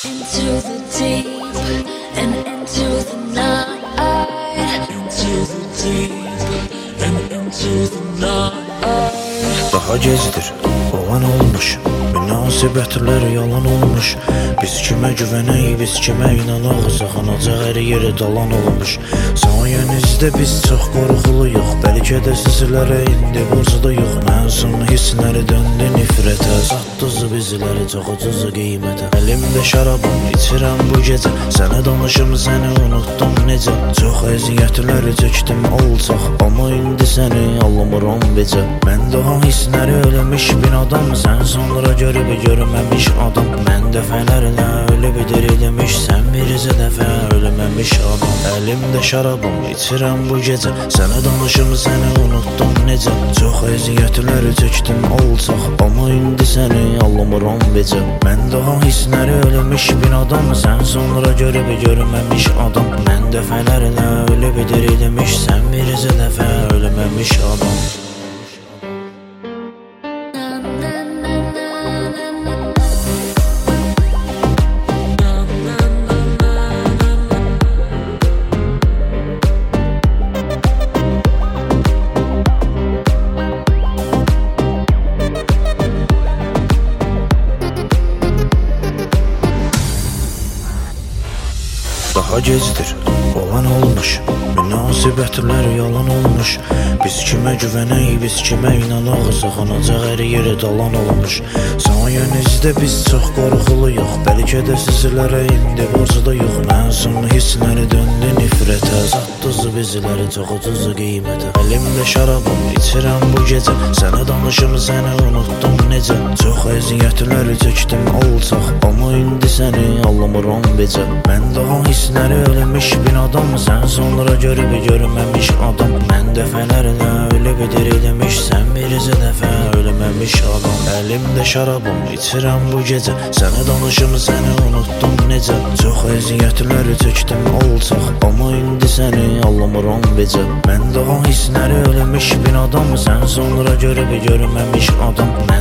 Into the deep and into the night. Into the deep and into the night. Daha gecdir, olan olmuş, münasibətlər yalan olmuş. Biz kimə güvənək, biz kimə inanaq, sığınacaq hər yerə dalan olmuş. Sayənizdə biz çox qorxuluyuq, bəlkə də sizlərə indi borcluyuq. Məsum hissləri döndü nifrətə, satdınız bizləri çox ucuz qiymətə. Əlimdə şərabım, içirəm bu gecə, sənə danışım, səni unutdum necə. Çox əziyyətlər çəkdim olacaq, amma indi səni almıram becə. Mən daha hissləri ölmüş bir adam, sən sonra görüb görməmiş adam. Mən dəfələrlə ölüb dirilmiş, sən bircə dəfə ölməmiş adam. Əlimdə şərabım, içirəm bu gecə, sənə danışım, səni unutdum necə. Çox əziyyətlər çəkdim olacaq, amma indi səni almıram becə. Mən daha hissləri ölmüş bir adam, sən sonra görüb görməmiş adam. Mən dəfələrlə ölüb dirilmiş, sən bircə dəfə ölməmiş adam. Daha gecdir, olan olmuş, münasibətlər yalan olmuş. Biz kimə güvənək, biz kimə inanaq, sığınacaq hər yerə dalan olmuş. Sayənizdə biz çox qorxuluyuq, bəlkə də sizlərə indi borcluyuq. Məsum hissləri döndü nifrətə, satdınız bizləri çox ucuz qiymətə. Əlimdə şərabım, içirəm bu gecə, sənə danışım, səni unutdum necə. Çox əziyyətlər çəkdim olacaq, amma indi səni almıram becə. Mən daha hissləri ölmüş bir adam, sən sonra görüb görməmiş adam. Mən dəfələrlə ölüb dirilmiş, sən bircə dəfə ölməmiş adam. Əlimdə şərabım, içirəm bu gecə, sənə danışım, səni unutdum necə. Çox əziyyətlər çəkdim olacaq, amma indi səni almıram becə. Mən daha hissləri ölmüş bir adam, sən sonra görüb görməmiş adam.